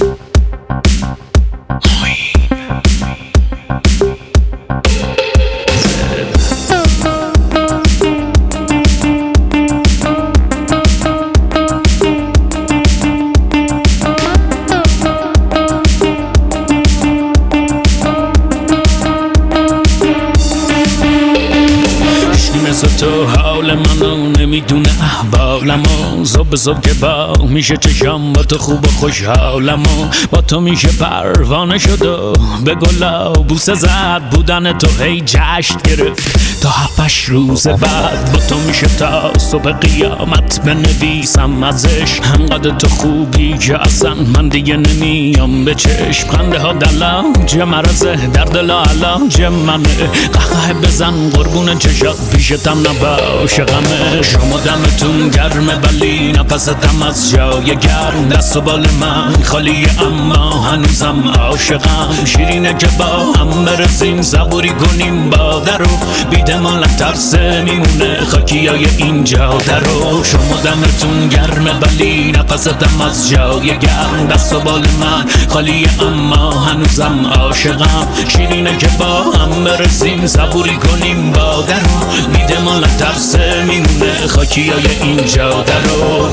تو حال منو نمیدونه احوالمو صبح صبح که با میشه چشم با تو خوب و خوشحالمو با تو میشه پروانه شد و به گلا بوسه زد بودن تو هی جشن گرفت تا 7 روز بعد با تو میشه تا صبح قیامت بنویسم ازش انقدر تو خوبی که اصلا من دیگه نمیام به چشم خنده ها دلاج مرزه در دل علاج منه قهقه بزن قربون چشات پیشتم نباشه غمه شما دمتون گرمه ولی نفستم از جای گرم دست و بال من خالیه اما هنوزم عاشقم شیرینه که با هم برسیم صبوری کنیم با درو بیده مال ترس میمونه خاکی های این جاده رو شما دمتون گرمه ولی نفستم از جای گرم دست و بال من خالیه اما هنوزم عاشقم شیرینه که با هم برسیم صبوری کنیم با درو بیده مال ترس میمونه خاکی های این جاده رو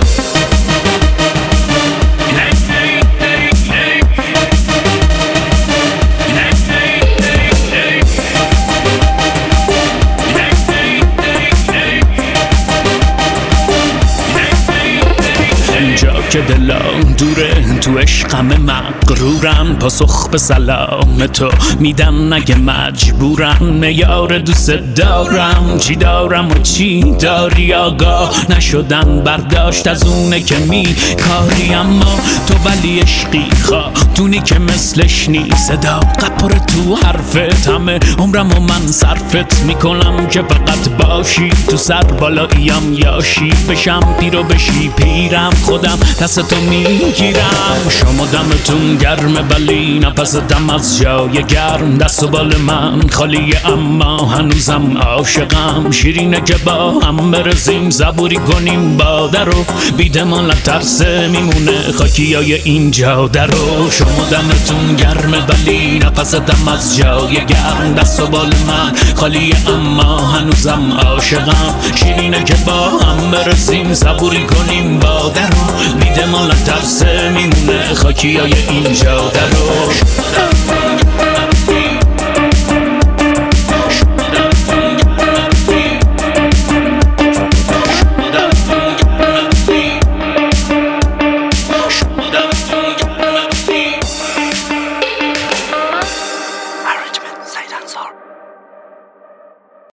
که دلم دوره تو عشقم مغرورن پاسخ به سلام تو میدم نگه مجبورم میار دوست دارم چی دارم و چی داری آگاه نشدن برداشت از اونه که کاری اما تو ولی عشقی خاتونی که مثلش نیست صداقت پر تو حرفت همه عمرم و من صرفت میکنم که فقط باشی تو سر بالاییم یاشی بشم پیر و بشی پیرم خودم دست تو میگیرم شما دمتون گرمه ولی نفستم از جای گرم دست و بال من خالیه اما هنوزم عاشقم شیرینه که با هم برسیم صبوری کنیم با درو بیده مال ترس میمونه خاکی های این جاده رو شما دمتون گرمه ولی نفستم از جای گرم دست و بال من خالیه اما هنوزم عاشقم شیرینه که با هم برسیم صبوری کنیم با درو بیده مال ترس میمونه خاکی های این جاده رو